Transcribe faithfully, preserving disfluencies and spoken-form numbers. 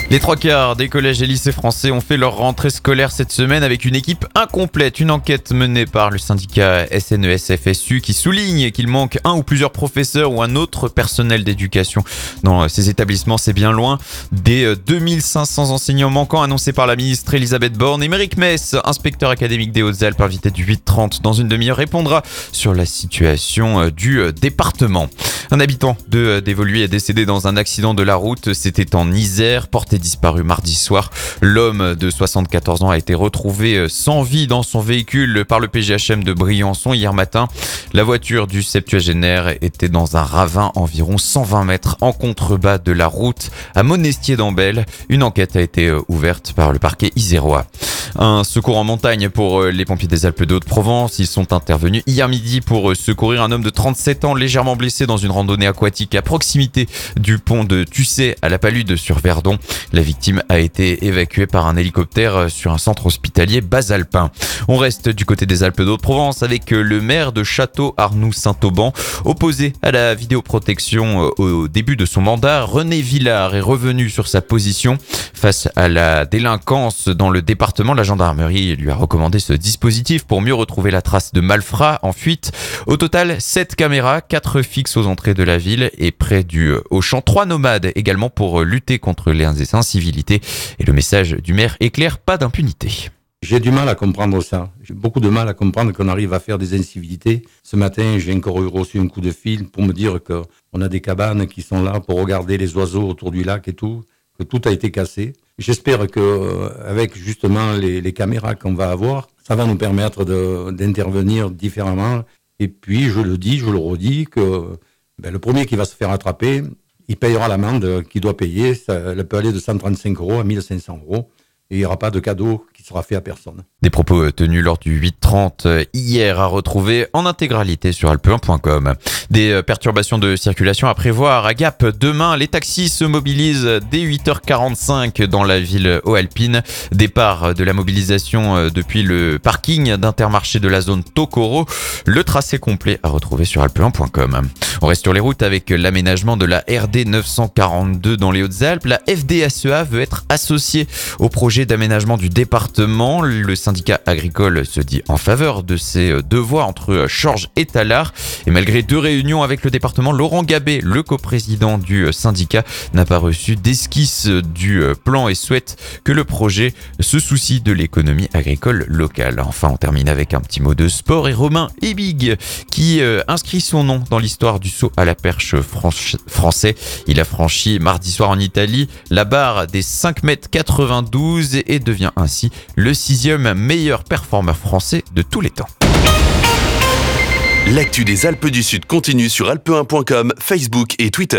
Les trois quarts des collèges et lycées français ont fait leur rentrée scolaire cette semaine avec une équipe incomplète. Une enquête menée par le syndicat S N E S F S U qui souligne qu'il manque un ou plusieurs professeurs ou un autre personnel d'éducation dans ces établissements. C'est bien loin des deux mille cinq cents enseignants manquants annoncés par la ministre Elisabeth Borne. Émeric Mess, inspecteur académique des Hautes-Alpes, invité du huit trente dans une demi-heure, répondra sur la situation du département. Un habitant de Dévoluy est décédé dans un accident de la route. C'était en Isère, porté disparu mardi soir. L'homme de soixante-quatorze ans a été retrouvé sans vie dans son véhicule par le P G H M de Briançon hier matin. La voiture du septuagénaire était dans un ravin environ cent vingt mètres en contrebas de la route à Monestier-d'Ambel. Une enquête a été ouverte par le parquet isérois. Un secours en montagne pour les pompiers des Alpes de Haute-Provence. Ils sont intervenus hier midi pour secourir un homme de trente-sept ans légèrement blessé dans une randonnée aquatique à proximité du pont de Tussé à la Palude sur Verdon. La victime a été évacuée par un hélicoptère sur un centre hospitalier basalpin. On reste du côté des Alpes de Haute-Provence avec le maire de Château-Arnoux-Saint-Auban. Opposé à la vidéoprotection au début de son mandat, René Villard est revenu sur sa position. Face à la délinquance dans le département, la gendarmerie lui a recommandé ce dispositif pour mieux retrouver la trace de malfrats en fuite. Au total, sept caméras, quatre fixes aux entrées de la ville et près du Auchan, trois nomades également pour lutter contre les incivilités. Et le message du maire est clair, pas d'impunité. J'ai du mal à comprendre ça. J'ai beaucoup de mal à comprendre qu'on arrive à faire des incivilités. Ce matin, j'ai encore eu reçu un coup de fil pour me dire qu'on a des cabanes qui sont là pour regarder les oiseaux autour du lac et tout, que tout a été cassé. J'espère que avec justement les, les caméras qu'on va avoir, ça va nous permettre de, d'intervenir différemment. Et puis, je le dis, je le redis, que ben, le premier qui va se faire attraper, il payera l'amende qu'il doit payer. Ça, elle peut aller de cent trente-cinq euros à mille cinq cents euros. Et il n'y aura pas de cadeau qui sera fait à personne. Des propos tenus lors du huit trente hier à retrouver en intégralité sur alpe un point com. Des perturbations de circulation à prévoir à Gap. Demain, les taxis se mobilisent dès huit heures quarante-cinq dans la ville haut-alpine. Départ de la mobilisation depuis le parking d'Intermarché de la zone Tokoro. Le tracé complet à retrouver sur alpe un point com. On reste sur les routes avec l'aménagement de la R D neuf cent quarante-deux dans les Hautes-Alpes. La F D S E A veut être associée au projet d'aménagement du département. Le syndicat agricole se dit en faveur de ces deux voies entre Chorges et Tallard. Et malgré deux réunions avec le département, Laurent Gabet, le coprésident du syndicat, n'a pas reçu d'esquisse du plan et souhaite que le projet se soucie de l'économie agricole locale. Enfin, on termine avec un petit mot de sport et Romain Ebig qui inscrit son nom dans l'histoire du saut à la perche français. Il a franchi mardi soir en Italie la barre des cinq mètres quatre-vingt-douze et devient ainsi le sixième meilleur performeur français de tous les temps. L'actu des Alpes du Sud continue sur alpe un point com, Facebook et Twitter.